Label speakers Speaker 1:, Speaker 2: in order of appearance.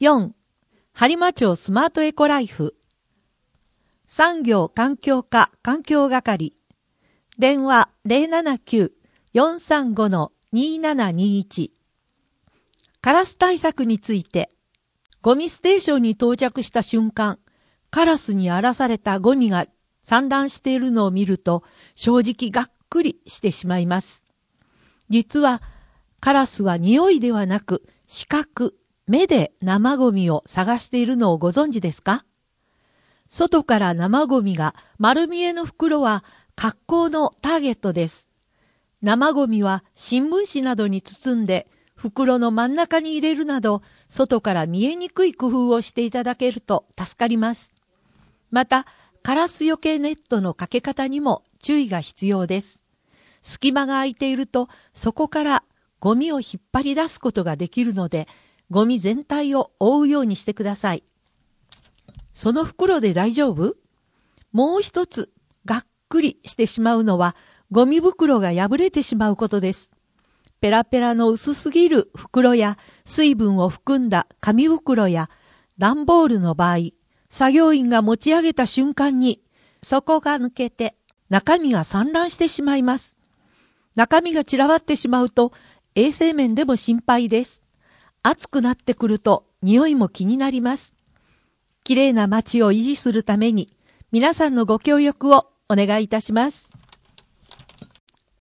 Speaker 1: 4. 播磨町スマートエコライフ。産業環境課環境係。電話 079-435-2721。カラス対策について。ゴミステーションに到着した瞬間、カラスに荒らされたゴミが散乱しているのを見ると、正直がっくりしてしまいます。実は、カラスは匂いではなく、視覚、目で生ゴミを探しているのをご存知ですか？外から生ゴミが丸見えの袋は格好のターゲットです。生ゴミは新聞紙などに包んで袋の真ん中に入れるなど外から見えにくい工夫をしていただけると助かります。また、カラスよけネットのかけ方にも注意が必要です。隙間が空いているとそこからゴミを引っ張り出すことができるのでゴミ全体を覆うようにしてください。その袋で大丈夫？もう一つ、がっくりしてしまうのは、ゴミ袋が破れてしまうことです。ペラペラの薄すぎる袋や、水分を含んだ紙袋や、段ボールの場合、作業員が持ち上げた瞬間に、底が抜けて、中身が散乱してしまいます。中身が散らばってしまうと、衛生面でも心配です。暑くなってくると、匂いも気になります。きれいな街を維持するために皆さんのご協力をお願いいたします。